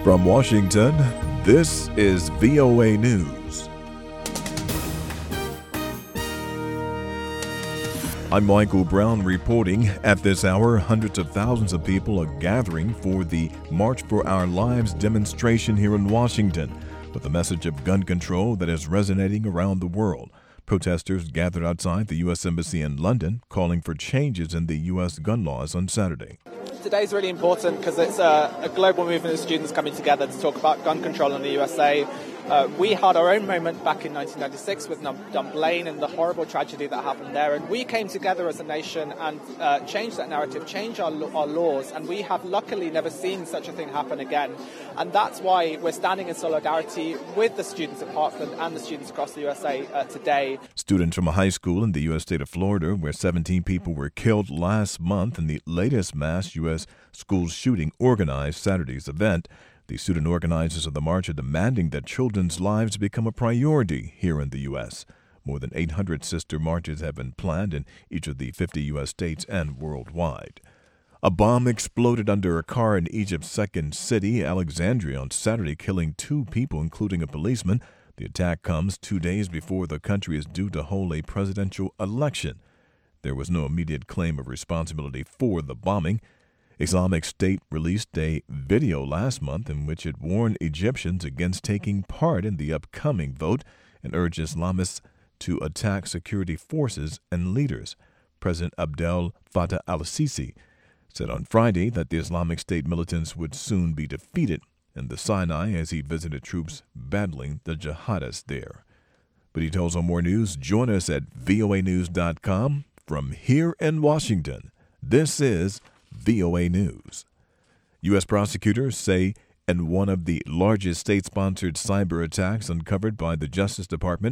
From Washington, this is VOA News. I'm Michael Brown reporting. At this hour, hundreds of thousands of people are gathering for the March for Our Lives demonstration here in Washington, with a message of gun control that is resonating around the world. Protesters gathered outside the U.S. Embassy in London, calling for changes in the U.S. gun laws on Saturday. Today's really important because it's a global movement of students coming together to talk about gun control in the USA. We had our own moment back in 1996 with Dunblane and the horrible tragedy that happened there. And we came together as a nation and changed that narrative, changed our laws. And we have luckily never seen such a thing happen again. And that's why we're standing in solidarity with the students of Hartford and the students across the USA today. Students from a high school in the U.S. state of Florida, where 17 people were killed last month in the latest mass U.S. school shooting, organized Saturday's event. The student organizers of the march are demanding that children's lives become a priority here in the U.S. More than 800 sister marches have been planned in each of the 50 U.S. states and worldwide. A bomb exploded under a car in Egypt's second city, Alexandria, on Saturday, killing 2 people, including a policeman. The attack comes 2 days before the country is due to hold a presidential election. There was no immediate claim of responsibility for the bombing. Islamic State released a video last month in which it warned Egyptians against taking part in the upcoming vote and urged Islamists to attack security forces and leaders. President Abdel Fattah al-Sisi said on Friday that the Islamic State militants would soon be defeated in the Sinai as he visited troops battling the jihadists there. But he tells on more news. Join us at voanews.com. From here in Washington, this is VOA News. U.S. prosecutors say in one of the largest state-sponsored cyber attacks uncovered by the Justice Department,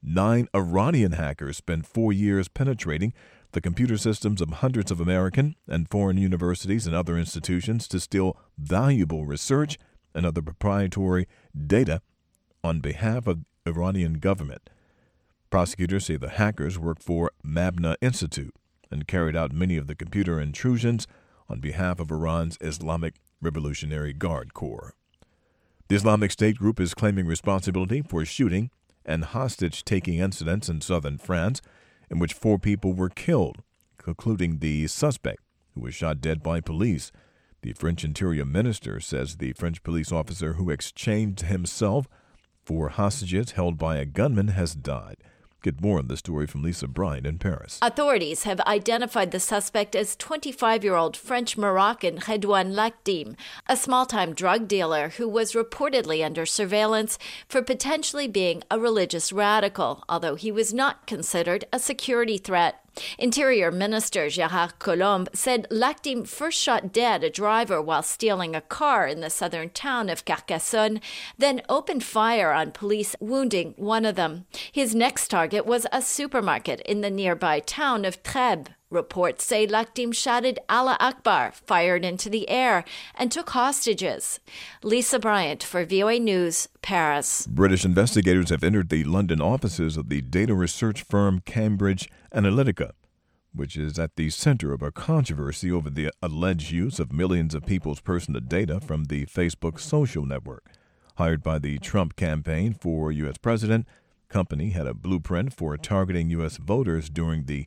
9 Iranian hackers spent 4 years penetrating the computer systems of hundreds of American and foreign universities and other institutions to steal valuable research and other proprietary data on behalf of the Iranian government. Prosecutors say the hackers worked for Mabna Institute and carried out many of the computer intrusions on behalf of Iran's Islamic Revolutionary Guard Corps. The Islamic State group is claiming responsibility for shooting and hostage-taking incidents in southern France in which 4 people were killed, including the suspect, who was shot dead by police. The French Interior Minister says the French police officer who exchanged himself for hostages held by a gunman has died. Get more on the story from Lisa Bryant in Paris. Authorities have identified the suspect as 25-year-old French-Moroccan Redouane Lakdim, a small-time drug dealer who was reportedly under surveillance for potentially being a religious radical, although he was not considered a security threat. Interior Minister Gérard Collomb said Lakdim first shot dead a driver while stealing a car in the southern town of Carcassonne, then opened fire on police, wounding one of them. His next target was a supermarket in the nearby town of Trèbes. Reports say Lakdim shouted Allah Akbar, fired into the air, and took hostages. Lisa Bryant for VOA News, Paris. British investigators have entered the London offices of the data research firm Cambridge Analytica, which is at the center of a controversy over the alleged use of millions of people's personal data from the Facebook social network. Hired by the Trump campaign for U.S. president, the company had a blueprint for targeting U.S. voters during the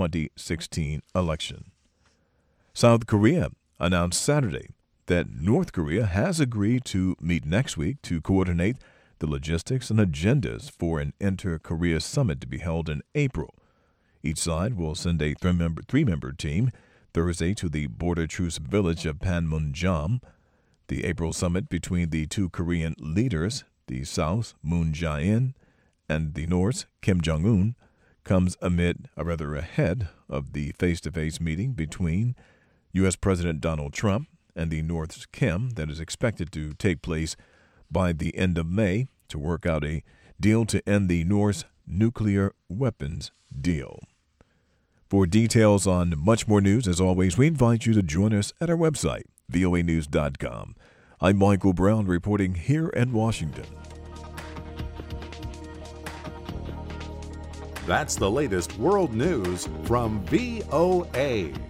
2016 election. South Korea announced Saturday that North Korea has agreed to meet next week to coordinate the logistics and agendas for an inter-Korea summit to be held in April. Each side will send a three-member team Thursday to the border truce village of Panmunjom. The April summit between the 2 Korean leaders, the South, Moon Jae-in, and the North, Kim Jong-un, comes ahead of the face-to-face meeting between U.S. President Donald Trump and the North's Kim that is expected to take place by the end of May to work out a deal to end the North's nuclear weapons deal. For details on much more news, as always, we invite you to join us at our website, voanews.com. I'm Michael Brown reporting here in Washington. That's the latest world news from VOA.